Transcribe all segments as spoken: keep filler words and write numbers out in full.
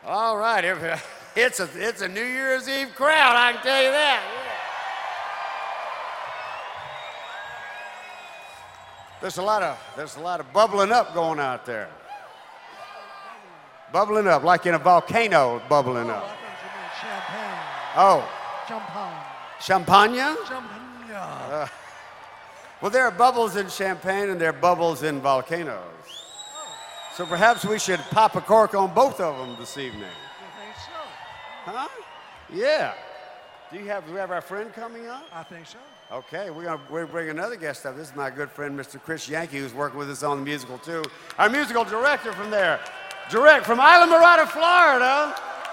All right, it's a, it's a New Year's Eve crowd, I can tell you that. Yeah. There's a lot of, there's a lot of bubbling up going out there. Bubbling up, like in a volcano bubbling up. Champagne. Oh. Champagne. Champagne? Champagne. Uh, well, there are bubbles in champagne and there are bubbles in volcanoes. So perhaps we should pop a cork on both of them this evening. You think so? Huh? Yeah. Do you have, do we have our friend coming up? I think so. Okay, we're gonna we're bring another guest up. This is my good friend, Mister Chris Yankee, who's working with us on the musical too. Our musical director from there, direct from Islamorada, Florida.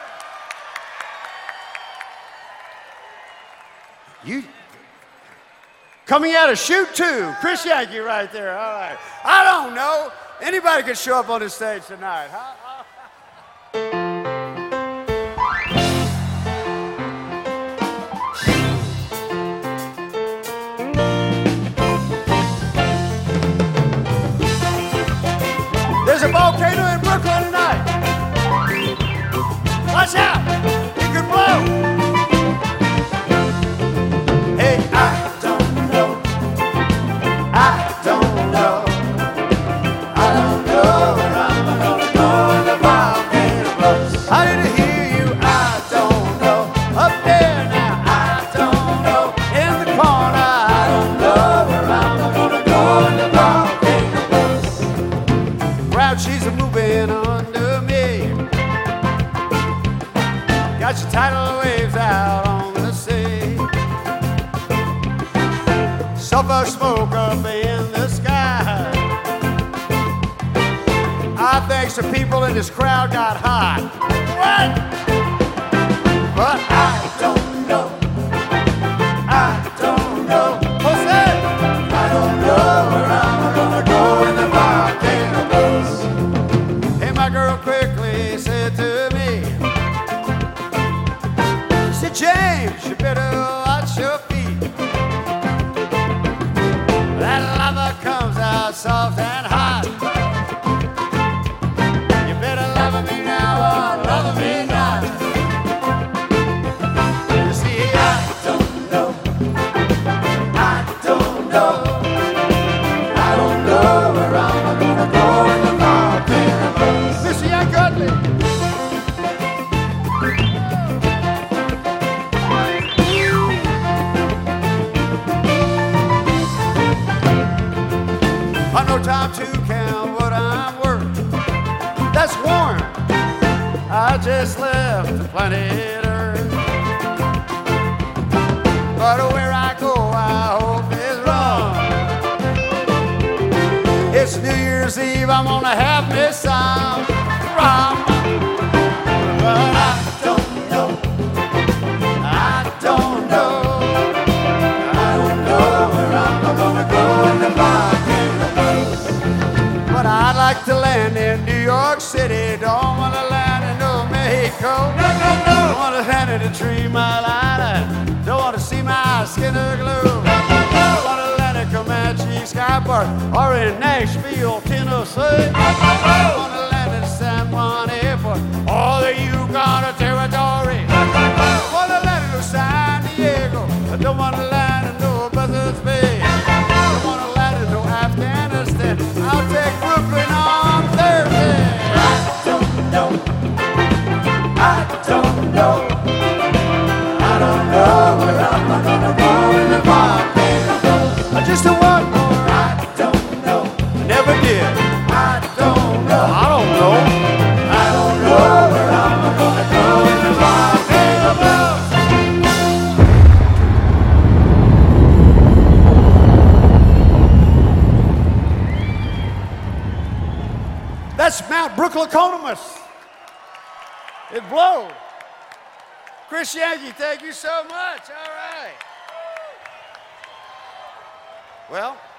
You coming out of Shoot Two, Chris Yankee right there. All right. I don't know. Anybody could show up on the stage tonight, huh? There's a volcano in Brooklyn tonight. Watch out. It could blow. Hey, I don't know. I don't know. I don't know where I'm gonna go in the volcano blows. I didn't hear you. I don't know. Up there now. I don't know. In the corner. I don't know where I'm gonna go in the volcano blows. Crowd, she's a moving under me. Got your tidal waves out on the sea. Sulfur smoke up in the sky. I think some people in this crowd got hot. What? But I don't know. I don't know. What's that? I don't know where I'm gonna go in the volcano blows. Hey, my girl quickly said to me, she said, James, you better watch your feet. That lava comes out soft and hot. You better love me now or love me not. You see, I don't know. I don't know. I don't know where I'm gonna go in the volcano blows. Missy, I got me. I no time to count what I'm worth. That's warm. I just left the planet Earth. But where I go, I hope is wrong. It's New Year's Eve, I'm gonna have me some rum. But I don't know. I don't know. I don't know where I'm gonna go in the volcano blows. But I'd like to land in New York City. Don't want to land in no Mexico. No, no, no. Don't want to land in a Three Mile Island. Don't want to see my skin aglow. No, no, no. Don't want to land in Comanche Sky Park or in Nashville, Tennessee. No, no, no. Don't want to land in San Juan Airport or the Yukon Territory. No, no, no. Don't want to land in San Diego. I don't want to land in no Buzzards Bay. Don't want to land in no Afghanistan. I'll take Brooklyn on Thursday. I don't know. I don't know. I don't know where I'm gonna go in the volcano blows. Just a one more. I don't know. I never did. I don't know. I don't know. I don't know where I'm gonna go in the volcano blows. That's Mount Brooklyconomus. It blowed. Chris Yankee, thank you so much. All right. Well,